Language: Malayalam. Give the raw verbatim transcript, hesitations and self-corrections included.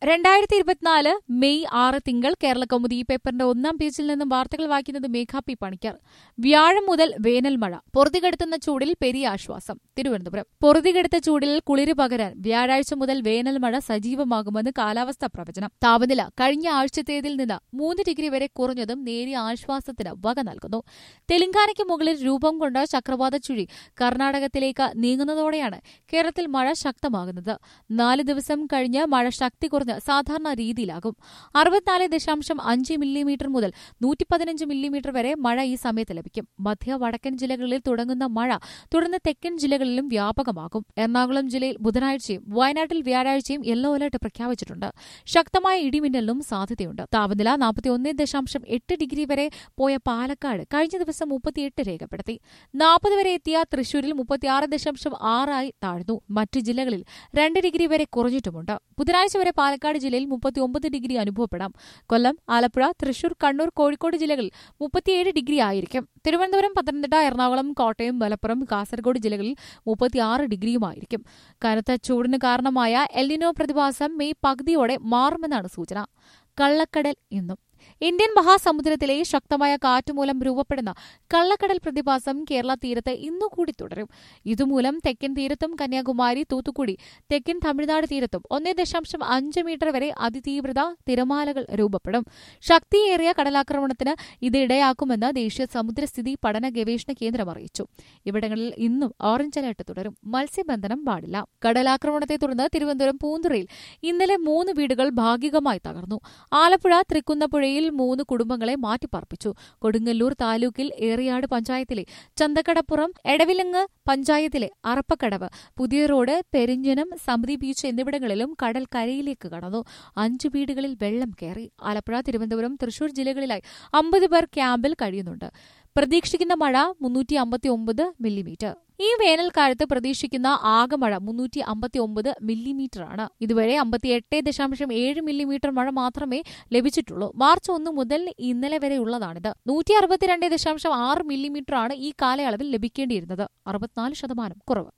രണ്ടായിരത്തി ഇരുപത്തിനാല് മെയ് ആറ് തിങ്കൾ കേരള കൗമുദി ഈ പേപ്പറിന്റെ ഒന്നാം പേജിൽ നിന്നും വാർത്തകൾ വായിക്കുന്നത് മേഘാ പി പണിക്കർ. വ്യാഴം മുതൽ വേനൽ മഴ, പൊറുതികെടുത്തുന്ന ചൂടിൽ പെരിയ ആശ്വാസം. തിരുവനന്തപുരം. പൊറുതികെടുത്ത ചൂടിൽ കുളിര് പകരാൻ വ്യാഴാഴ്ച മുതൽ വേനൽ മഴ സജീവമാകുമെന്ന് കാലാവസ്ഥാ പ്രവചനം. താപനില കഴിഞ്ഞ ആഴ്ചത്തേതിൽ നിന്ന് മൂന്ന് ഡിഗ്രി വരെ കുറഞ്ഞതും നേരിയ ആശ്വാസത്തിന് വക നൽകുന്നു. തെലങ്കാനയ്ക്ക് മുകളിൽ രൂപം കൊണ്ട ചക്രവാത ചുഴി കർണാടകത്തിലേക്ക് നീങ്ങുന്നതോടെയാണ് കേരളത്തിൽ മഴ ശക്തമാകുന്നത്. നാല് ദിവസം കഴിഞ്ഞ് മഴ ശക്തി കുറഞ്ഞ് സാധാരണ രീതിയിലാകും. അറുപത്തിനാല് ദശാംശം അഞ്ച് മില്ലിമീറ്റർ മുതൽ നൂറ്റി പതിനഞ്ച് മില്ലിമീറ്റർ വരെ മഴ ഈ സമയത്ത് ലഭിക്കും. മധ്യ വടക്കൻ ജില്ലകളിൽ തുടങ്ങുന്ന മഴ തുടർന്ന് തെക്കൻ ജില്ലകളിലും വ്യാപകമാകും. എറണാകുളം ജില്ലയിൽ ബുധനാഴ്ചയും വയനാട്ടിൽ വ്യാഴാഴ്ചയും യെല്ലോ അലർട്ട് പ്രഖ്യാപിച്ചിട്ടുണ്ട്. ശക്തമായ ഇടിമിന്നലിനും സാധ്യതയുണ്ട്. താപനില നാൽപ്പത്തിയൊന്ന് ദശാംശം എട്ട് ഡിഗ്രി വരെ പോയ പാലക്കാട് കഴിഞ്ഞ ദിവസം മുപ്പത്തിയെട്ട് രേഖപ്പെടുത്തി. നാൽപ്പത് വരെ എത്തിയ തൃശൂരിൽ മുപ്പത്തിയാറ് ദശാംശം ആറായി താഴ്ന്നു. മറ്റ് ജില്ലകളിൽ രണ്ട് ഡിഗ്രി വരെ കുറഞ്ഞിട്ടുമുണ്ട്. ബുധനാഴ്ച വരെ പാലക്കാട് ജില്ലയിൽ മുപ്പത്തിയൊമ്പത് ഡിഗ്രി അനുഭവപ്പെടാം. കൊല്ലം, ആലപ്പുഴ, തൃശൂർ, കണ്ണൂർ, കോഴിക്കോട് ജില്ലകളിൽ മുപ്പത്തിയേഴ് ഡിഗ്രി ആയിരിക്കും. തിരുവനന്തപുരം, പത്തനംതിട്ട, എറണാകുളം, കോട്ടയം, മലപ്പുറം, കാസർഗോഡ് ജില്ലകളിൽ മുപ്പത്തിയാറ് ഡിഗ്രിയുമായിരിക്കും. കനത്ത ചൂടിന് കാരണമായ എൽനിനോ പ്രതിഭാസം മെയ് പകുതിയോടെ മാറുമെന്നാണ് സൂചന. കള്ളക്കടൽ ഇന്നും. ഇന്ത്യൻ മഹാസമുദ്രത്തിലെ ശക്തമായ കാറ്റുമൂലം രൂപപ്പെടുന്ന കള്ളക്കടൽ പ്രതിഭാസം കേരള തീരത്ത് ഇന്നുകൂടി തുടരും. ഇതുമൂലം തെക്കൻ തീരത്തും കന്യാകുമാരി, തൂത്തുക്കുടി, തെക്കൻ തമിഴ്നാട് തീരത്തും ഒന്നേ ദശാംശം അഞ്ച് മീറ്റർ വരെ അതിതീവ്രത തിരമാലകൾ രൂപപ്പെടും. ശക്തിയേറിയ കടലാക്രമണത്തിന് ഇത് ഇടയാക്കുമെന്ന് ദേശീയ സമുദ്രസ്ഥിതി പഠന ഗവേഷണ കേന്ദ്രം അറിയിച്ചു. ഇവിടങ്ങളിൽ ഇന്നും ഓറഞ്ച് അലർട്ട് തുടരും. മത്സ്യബന്ധനം പാടില്ല. കടലാക്രമണത്തെ തുടർന്ന് തിരുവനന്തപുരം പൂന്തുറയിൽ ഇന്നലെ മൂന്ന് വീടുകൾ ഭാഗികമായി തകർന്നു. ആലപ്പുഴ തൃക്കുന്നപ്പുഴയിൽ മൂന്ന് കുടുംബങ്ങളെ മാറ്റിപ്പാർപ്പിച്ചു. കൊടുങ്ങല്ലൂർ താലൂക്കിൽ ഏറിയാട് പഞ്ചായത്തിലെ ചന്തക്കടപ്പുറം, എടവിലങ്ങ് പഞ്ചായത്തിലെ അറപ്പക്കടവ്, പുതിയ റോഡ്, പെരിഞ്ഞനം, സമിതി ബീച്ച് എന്നിവിടങ്ങളിലും കടൽ കരയിലേക്ക് കടന്നു. അഞ്ചു വീടുകളിൽ വെള്ളം കയറി. ആലപ്പുഴ, തിരുവനന്തപുരം, തൃശൂർ ജില്ലകളിലായി അമ്പത് പേർ ക്യാമ്പിൽ കഴിയുന്നുണ്ട്. പ്രതീക്ഷിക്കുന്ന മഴ മുന്നൂറ്റി അമ്പത്തി ഒമ്പത് മില്ലിമീറ്റർ. ഈ വേനൽക്കാലത്ത് പ്രതീക്ഷിക്കുന്ന ആകെ മഴ മുന്നൂറ്റി അമ്പത്തി ഒമ്പത് മില്ലിമീറ്ററാണ്. ഇതുവരെ അമ്പത്തിയെട്ട് ദശാംശം ഏഴ് മില്ലിമീറ്റർ മഴ മാത്രമേ ലഭിച്ചിട്ടുള്ളൂ. മാർച്ച് ഒന്ന് മുതൽ ഇന്നലെ വരെയുള്ളതാണിത്. നൂറ്റി അറുപത്തിരണ്ട് ദശാംശം ആറ് മില്ലിമീറ്ററാണ് ഈ കാലയളവിൽ ലഭിക്കേണ്ടിയിരുന്നത്. അറുപത്തിനാല് ശതമാനം കുറവ്.